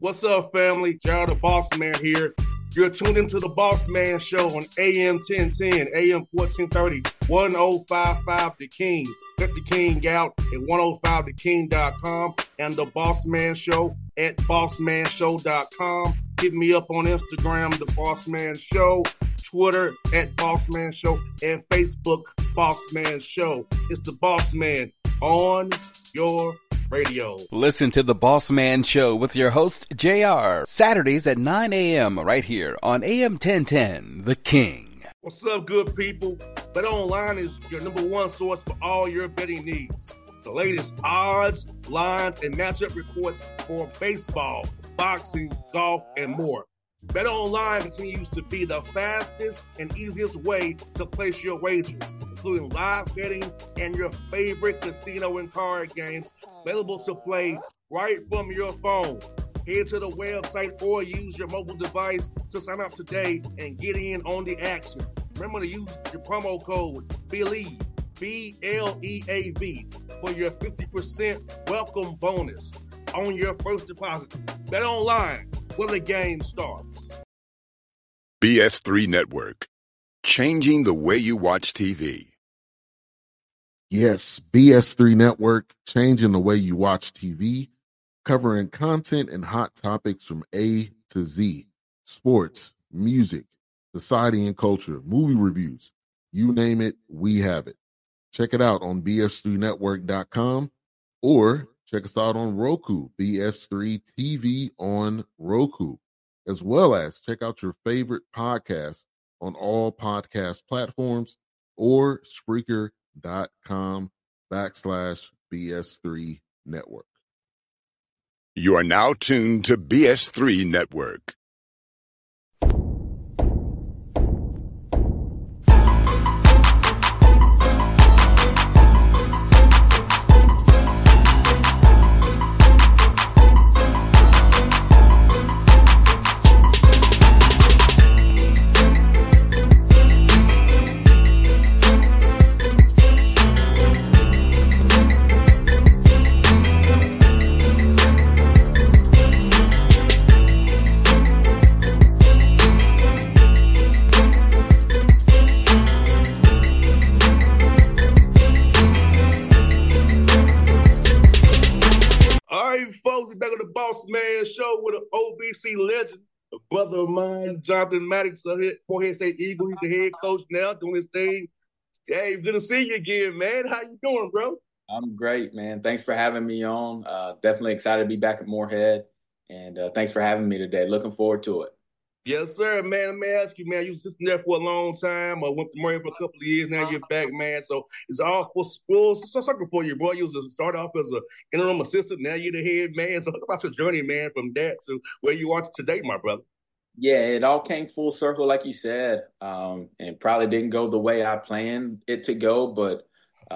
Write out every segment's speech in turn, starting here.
What's up, family? Gerald the Boss Man here. You're tuned into the Boss Man Show on AM 1010, AM 1430, 1055 The King. Let the King out at 105theking.com and the Boss Man Show at bossmanshow.com. Hit me up on Instagram, The Boss Man Show, Twitter at Boss Man Show, and Facebook, Boss Man Show. It's the Boss Man on your radio. Listen to The Boss Man Show with your host, JR, Saturdays at 9 a.m. right here on AM 1010, The King. What's up, good people? BetOnline is your number one source for all your betting needs. The latest odds, lines, and matchup reports for baseball, boxing, golf, and more. BetOnline continues to be the fastest and easiest way to place your wagers, including live betting and your favorite casino and card games available to play right from your phone. Head to the website or use your mobile device to sign up today and get in on the action. Remember to use your promo code BELIEVE, BLEAV, for your 50% welcome bonus on your first deposit. BetOnline, where the game starts. BS3 Network, changing the way you watch TV. Yes, BS3 Network, changing the way you watch TV, covering content and hot topics from A to Z, sports, music, society and culture, movie reviews, you name it, we have it. Check it out on bs3network.com or check us out on Roku, BS3 TV on Roku, as well as check out your favorite podcast on all podcast platforms or Spreaker.com/BS3 Network. You are now tuned to BS3 Network. Boss Man Show with an OBC legend, a brother of mine, Jonathan Maddox, Morehead State Eagle. He's the head coach now, doing his thing. Hey, good to see you again, man. How you doing, bro? I'm great, man. Thanks for having me on. Definitely excited to be back at Morehead, and thanks for having me today. Looking forward to it. Yes, sir, man. Let me ask you, man, you was sitting there for a long time. I went to Morehead for a couple of years. Now you're back, man. So it's all full circle for you, bro. You was started off as an interim assistant. Now you're the head man. So talk about your journey, man, from that to where you are today, my brother. Yeah, it all came full circle, like you said, and probably didn't go the way I planned it to go. But,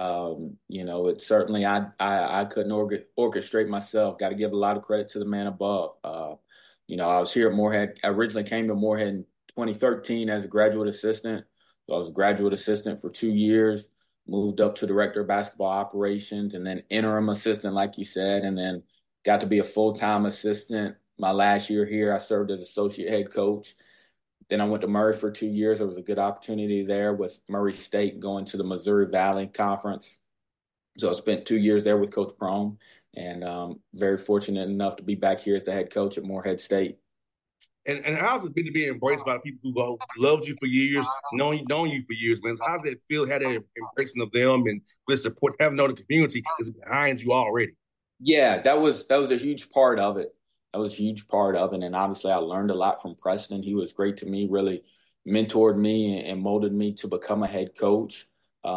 it certainly I couldn't orchestrate myself. Got to give a lot of credit to the man above. I was here at Morehead. I originally came to Morehead in 2013 as a graduate assistant. So I was a graduate assistant for 2 years, moved up to director of basketball operations, and then interim assistant, like you said, and then got to be a full-time assistant. My last year here, I served as associate head coach. Then I went to Murray for 2 years. There was a good opportunity there with Murray State going to the Missouri Valley Conference. So I spent 2 years there with Coach Prohm. And very fortunate enough to be back here as the head coach at Morehead State. And how's it been to be embraced by people who loved you for years, known you for years, man? How's it feel, had that embracing of them and with support, having known the community is behind you already? Yeah, that was a huge part of it. That was a huge part of it. And obviously I learned a lot from Preston. He was great to me, really mentored me and molded me to become a head coach.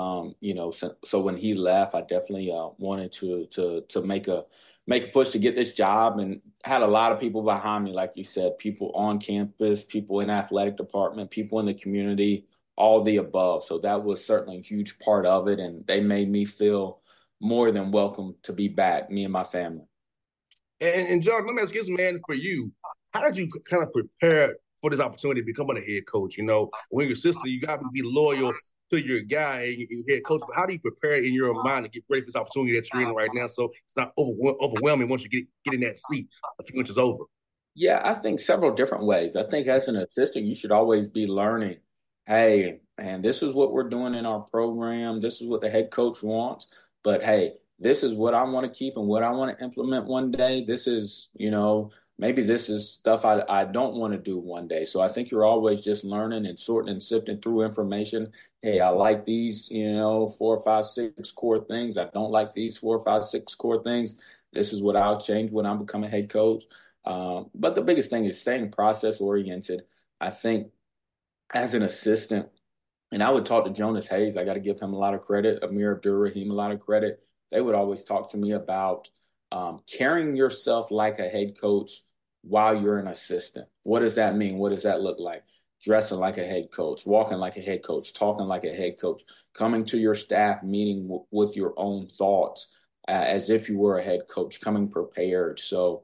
So when he left, I definitely wanted to make a push to get this job, and had a lot of people behind me, like you said, people on campus, people in athletic department, people in the community, all the above. So that was certainly a huge part of it, and they made me feel more than welcome to be back, me and my family. And John, let me ask you this, man, for you, how did you kind of prepare for this opportunity of becoming a head coach? When you're assistant, you got to be loyal to your guy and your head coach. But how do you prepare in your mind to get ready for this opportunity that you're in right now, so it's not overwhelming once you get in that seat a few inches over? Yeah, I think several different ways. I think as an assistant, you should always be learning. Hey, man, this is what we're doing in our program. This is what the head coach wants. But hey, this is what I want to keep and what I want to implement one day. This is, maybe this is stuff I don't want to do one day. So I think you're always just learning and sorting and sifting through information. Hey, I like these, 4, 5, 6 core things. I don't like these 4, 5, 6 core things. This is what I'll change when I become a head coach. But the biggest thing is staying process oriented. I think as an assistant, and I would talk to Jonas Hayes, I got to give him a lot of credit, Amir Abdur-Rahim a lot of credit. They would always talk to me about carrying yourself like a head coach while you're an assistant. What does that mean? What does that look like? Dressing like a head coach, walking like a head coach, talking like a head coach, coming to your staff meeting with your own thoughts as if you were a head coach, coming prepared. So,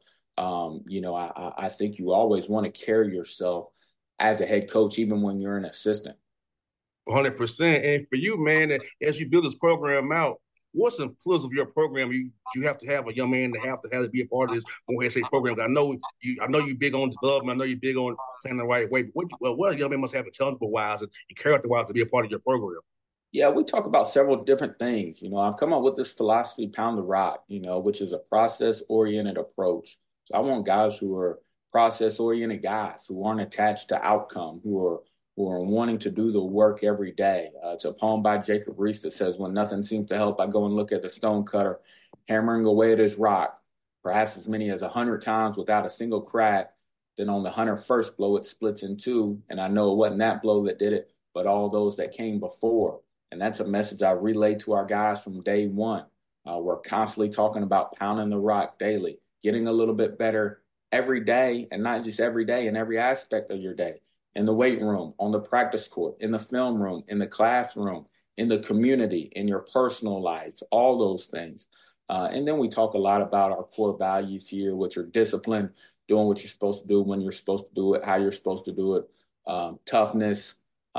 I think you always want to carry yourself as a head coach, even when you're an assistant. 100%. And for you, man, as you build this program out, what's the pillars of your program? You have to have a young man to be a part of this Morehead State program. I know you're big on development. I know you're big on playing the right way. But what a young man must have intellectual wise and character wise to be a part of your program. Yeah, we talk about several different things. I've come up with this philosophy, Pound the Rock, which is a process-oriented approach. So I want guys who are process-oriented guys, who aren't attached to outcome, who are wanting to do the work every day. It's a poem by Jacob Riis that says, when nothing seems to help, I go and look at the stone cutter, hammering away at his rock, perhaps as many as 100 times without a single crack. Then on the 101st blow, it splits in two. And I know it wasn't that blow that did it, but all those that came before. And that's a message I relay to our guys from day one. We're constantly talking about pounding the rock daily, getting a little bit better every day, and not just every day, in every aspect of your day. In the weight room, on the practice court, in the film room, in the classroom, in the community, in your personal life, all those things. And then we talk a lot about our core values here, which are discipline, doing what you're supposed to do when you're supposed to do it, how you're supposed to do it, toughness,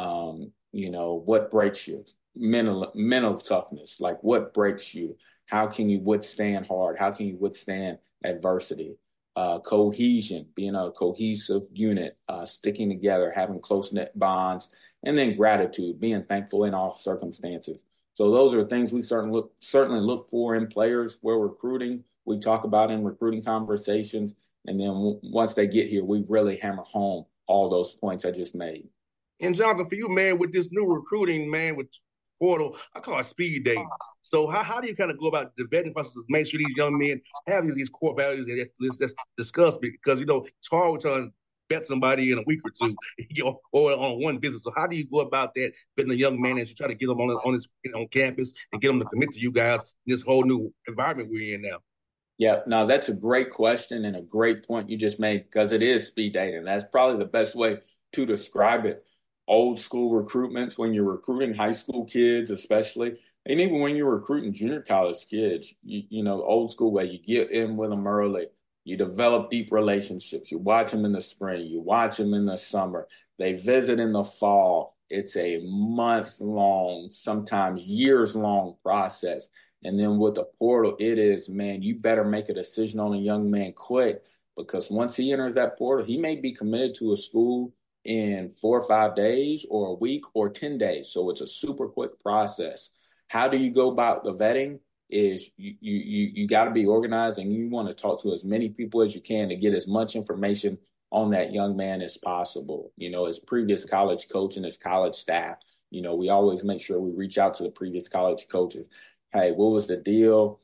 what breaks you, mental toughness, like what breaks you, how can you withstand hard, how can you withstand adversity, cohesion, being a cohesive unit, sticking together, having close-knit bonds, and then gratitude, being thankful in all circumstances. So those are things we certainly look for in players. We're recruiting, we talk about in recruiting conversations, and then once they get here, we really hammer home all those points I just made. And Jonathan, for you, man, with this new recruiting, man, with portal, I call it speed dating. So how do you kind of go about the vetting process, make sure these young men have these core values that let's discuss? Because, it's hard to vet somebody in a week or two, or on one visit. So how do you go about that, vetting a young man as you try to get them on campus and get them to commit to you guys in this whole new environment we're in now? Yeah, no, that's a great question and a great point you just made, because it is speed dating. That's probably the best way to describe it. Old school recruitments, when you're recruiting high school kids, especially, and even when you're recruiting junior college kids, old school way, you get in with them early, you develop deep relationships, you watch them in the spring, you watch them in the summer, they visit in the fall. It's a month-long, sometimes years-long process. And then with the portal, it is, man, you better make a decision on a young man quick, because once he enters that portal, he may be committed to a school in 4 or 5 days or a week or 10 days. So it's a super quick process. How do you go about the vetting? Is you got to be organized, and you want to talk to as many people as you can to get as much information on that young man as possible. His previous college coach and his college staff, we always make sure we reach out to the previous college coaches. Hey, what was the deal?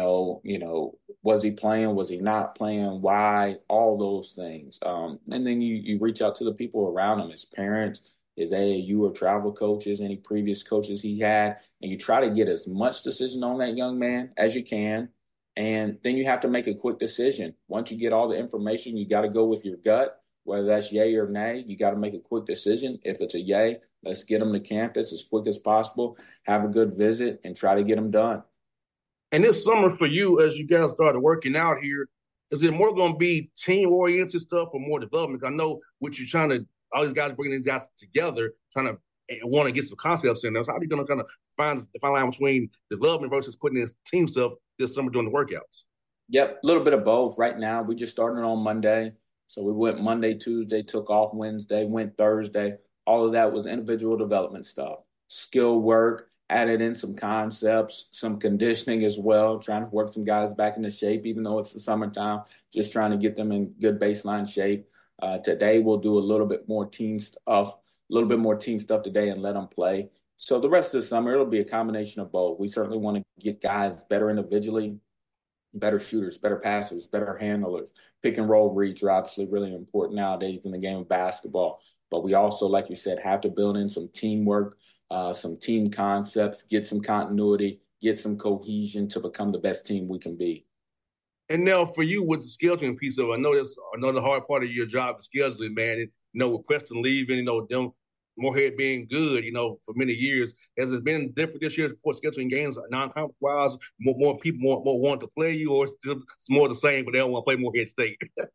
Was he playing? Was he not playing? Why? All those things. And then you reach out to the people around him, his parents, his AAU or travel coaches, any previous coaches he had, and you try to get as much decision on that young man as you can. And then you have to make a quick decision. Once you get all the information, you got to go with your gut, whether that's yay or nay. You got to make a quick decision. If it's a yay, let's get them to campus as quick as possible, have a good visit, and try to get them done. And this summer for you, as you guys started working out here, is it more going to be team-oriented stuff or more development? I know what you're trying to, all these guys bringing these guys together, trying to want to get some concepts in there. So how are you going to kind of find the fine line between development versus putting in team stuff this summer during the workouts? Yep, a little bit of both. Right now, we just started on Monday. So we went Monday, Tuesday, took off Wednesday, went Thursday. All of that was individual development stuff, skill work, added in some concepts, some conditioning as well, trying to work some guys back into shape, even though it's the summertime, just trying to get them in good baseline shape. Today we'll do a little bit more team stuff today and let them play. So the rest of the summer, it'll be a combination of both. We certainly want to get guys better individually, better shooters, better passers, better handlers. Pick and roll reads are obviously really important nowadays in the game of basketball. But we also, like you said, have to build in some teamwork, some team concepts, get some continuity, get some cohesion to become the best team we can be. And now for you with the scheduling piece of it, I know that's another hard part of your job, the scheduling, man. And, with Preston leaving, them Morehead being good, for many years. Has it been different this year for scheduling games non-conference wise? More people more want to play you, or it's more the same, but they don't want to play Morehead State?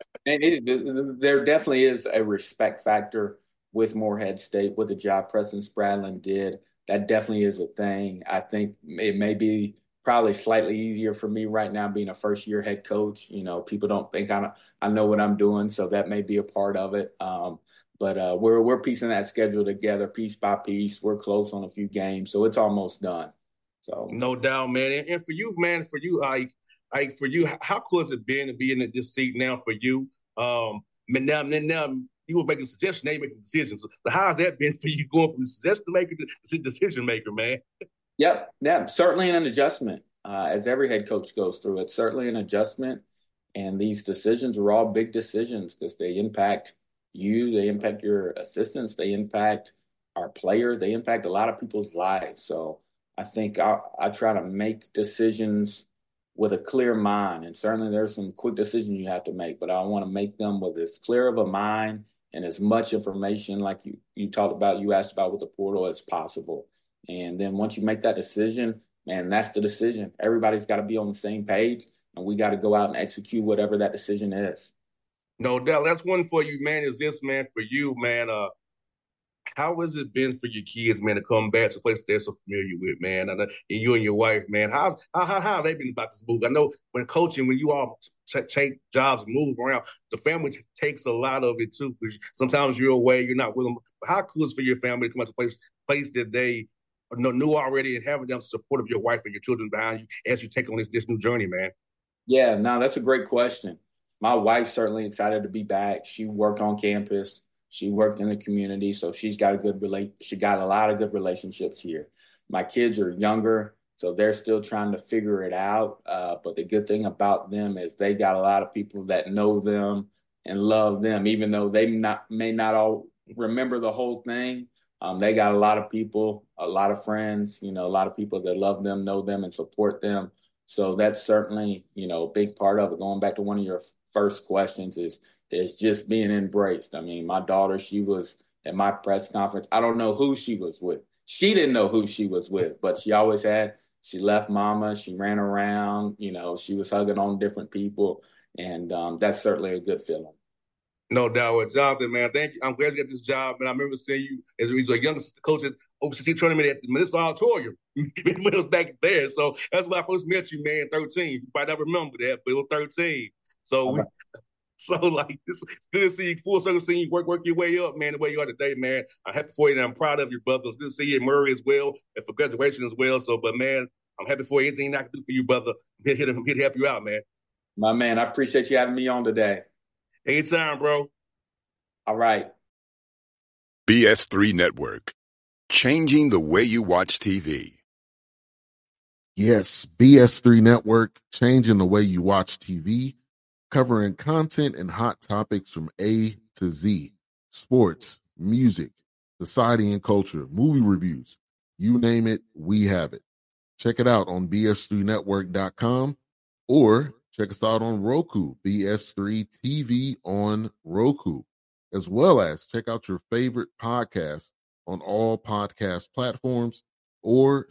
There definitely is a respect factor with Morehead State, with the job Preston Spradlin did. That definitely is a thing. I think it may be probably slightly easier for me right now being a first-year head coach. People don't think I know what I'm doing, so that may be a part of it. But we're piecing that schedule together piece by piece. We're close on a few games, so it's almost done. So no doubt, man. And for you, man, how cool has it been to be in this seat now for you? Now you were making suggestions, they making decisions. So how has that been for you going from suggestion maker to decision maker, man? Yep. Yeah, certainly an adjustment. As every head coach goes through, it's certainly an adjustment. And these decisions are all big decisions because they impact you, they impact your assistants, they impact our players, they impact a lot of people's lives. So I think I try to make decisions with a clear mind. And certainly there's some quick decisions you have to make, but I want to make them with as clear of a mind and as much information like you talked about, you asked about with the portal as possible. And then once you make that decision, man, that's the decision. Everybody's got to be on the same page, and we got to go out and execute whatever that decision is. No doubt. That's one for you, man. Is this, man, for you, man? How has it been for your kids, man, to come back to a place they're so familiar with, man? And you and your wife, man, how have they been about this move? I know when coaching, when you all take jobs and move around, the family takes a lot of it too. Because sometimes you're away, you're not with them. How cool is it for your family to come out to a place that they knew already, and having them support of your wife and your children behind you as you take on this new journey, man? Yeah, no, that's a great question. My wife's certainly excited to be back. She worked on campus. She worked in the community, so she got a lot of good relationships here. My kids are younger, so they're still trying to figure it out. But the good thing about them is they got a lot of people that know them and love them, even though they may not all remember the whole thing. They got a lot of people, a lot of friends, a lot of people that love them, know them, and support them. So that's certainly, a big part of it. Going back to one of your first questions is just being embraced. I mean, my daughter, she was at my press conference. I don't know who she was with. She didn't know who she was with, but she left mama. She ran around, she was hugging on different people. And that's certainly a good feeling. No doubt. Jonathan, man, thank you. I'm glad you got this job, man. I remember seeing you as a young coach at OCC tournament at the Melissa Auditorium when it was back there. So that's when I first met you, man, 13. You might not remember that, but it was 13. So it's good to see you, full circle, seeing you work your way up, man, the way you are today, man. I'm happy for you, and I'm proud of you, brother. It's good to see you at Murray as well, and for graduation as well. So, but, man, I'm happy for you. Anything I can do for you, brother, I'm here to help you out, man. My man, I appreciate you having me on today. Anytime, bro. All right. BS3 Network, changing the way you watch TV. Yes, BS3 Network, changing the way you watch TV, covering content and hot topics from A to Z, sports, music, society and culture, movie reviews, you name it, we have it. Check it out on bs3network.com or check us out on Roku, BS3 TV on Roku, as well as check out your favorite podcast on all podcast platforms or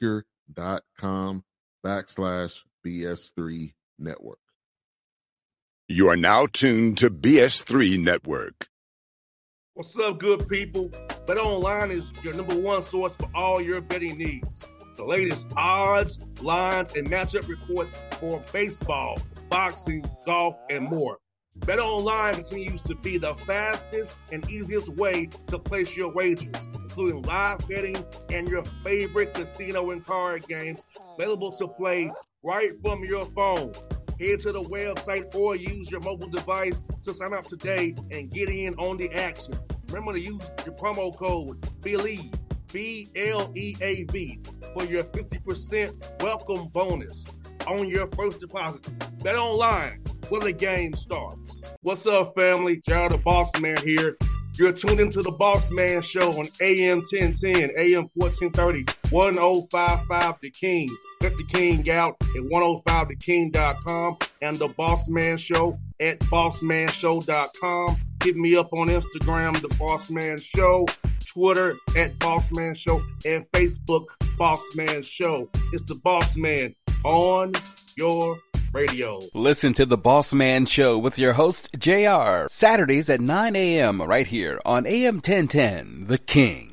Spreaker.com/BS3 Network. You are now tuned to BS3 Network. What's up, good people? BetOnline is your number one source for all your betting needs. The latest odds, lines, and matchup reports for baseball, boxing, golf, and more. BetOnline continues to be the fastest and easiest way to place your wagers, including live betting and your favorite casino and card games available to play right from your phone. Head to the website or use your mobile device to sign up today and get in on the action. Remember to use your promo code BELIEVE, B-L-E-A-V, for your 50% welcome bonus on your first deposit. BetOnline, where the game starts. What's up, family? Jared the Boss Man here. You're tuned into the Boss Man Show on AM 1010, AM 1430, 1055 The King. Check The King out at 105theking.com and the Boss Man Show at bossmanshow.com. Hit me up on Instagram, The Boss Man Show, Twitter at Boss Man Show, and Facebook, Boss Man Show. It's the Boss Man on your radio. Listen to The Boss Man Show with your host, JR, Saturdays at 9 a.m. right here on AM 1010, The King.